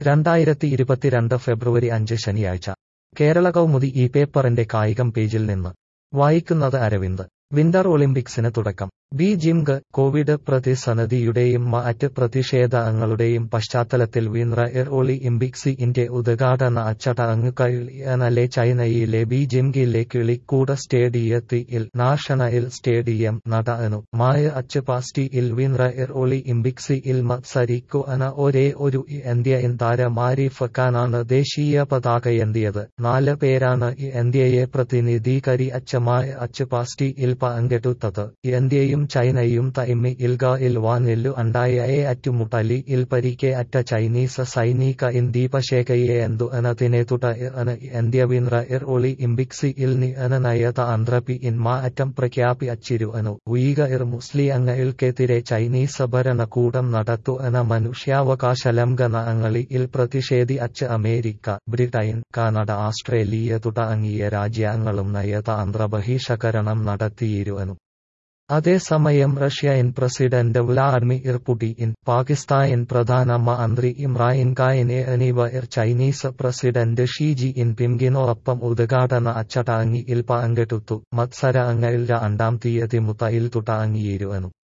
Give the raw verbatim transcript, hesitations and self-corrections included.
രണ്ടായിരത്തി ഇരുപത്തിരണ്ട് ഫെബ്രുവരി അഞ്ച് ശനിയാഴ്ച കേരള കൗമുദി ഈ പേപ്പറിന്റെ കായികം പേജിൽ നിന്ന് വായിക്കുന്നത് അരവിന്ദ്. വിന്റർ ഒളിമ്പിക്സിന് തുടക്കം. ബീജിംഗ്. കോവിഡ് പ്രതിസന്ധിയുടെയും മറ്റ് പ്രതിഷേധങ്ങളുടെയും പശ്ചാത്തലത്തിൽ വിന്റർ ഒളിമ്പിക്സിന്റെ ഉദ്ഘാടന ചടങ്ങുകൾ ഇന്നലെ ചൈനയിലെ ബീജിംഗിലെ കിളിക്കൂട് സ്റ്റേഡിയത്തിൽ നാഷണൽ സ്റ്റേഡിയം നടന്നു. മാർച്ച് പതിനഞ്ചിൽ വിന്റർ ഒളിമ്പിക്സിൽ മത്സരിക്കുന്ന ഒരേ ഒരു ഇന്ത്യൻ താരം ആരിഫ് ഖാനാണ് ദേശീയ പതാകയേന്തിയത്. നാല് പേരാണ് ഇന്ത്യയെ പ്രതിനിധീകരിച്ച് മാർച്ച് പതിനഞ്ചിൽ പങ്കെടുത്തത്. ഇന്ത്യയും ചൈനയും തമ്മിൽ ഗായിൽ വാനിൽ ഉണ്ടായ ഏറ്റുമുട്ടലിൽ പരിക്കേറ്റ ചൈനീസ് സൈനികൻ ദീപശേഖയെ എന്നതിനെ തുടർന്ന് ഇന്ത്യ വിന്റർ ഒളിമ്പിക്സിൽ നിന്ന് നയതന്ത്ര പിന്മാറ്റം പ്രഖ്യാപിച്ചിരുന്നു. ഉയ്ഗർ മുസ്ലിംകൾക്കെതിരെ ചൈനീസ് ഭരണകൂടം നടത്തുന്ന മനുഷ്യാവകാശ ലംഘനങ്ങളിൽ പ്രതിഷേധിച്ച് അമേരിക്ക, ബ്രിട്ടൻ, കാനഡ, ഓസ്ട്രേലിയ തുടങ്ങിയ രാജ്യങ്ങളും നയതന്ത്ര ബഹിഷ്കരണം നടത്തിയിരുന്നു. അതേസമയം Russian president Vladimir Putin, Pakistan പ്രധാനമന്ത്രി ഇമ്രാൻ ഖാൻ എന്നിവർ ചൈനീസ് പ്രസിഡന്റ് ഷി ജിൻപിങ്ങിനൊപ്പം ഉദ്ഘാടന ചടങ്ങിൽ പങ്കെടുത്തു. മത്സരങ്ങൾ രണ്ടാം തീയതി മുതൽ തുടങ്ങിയിരുന്നു.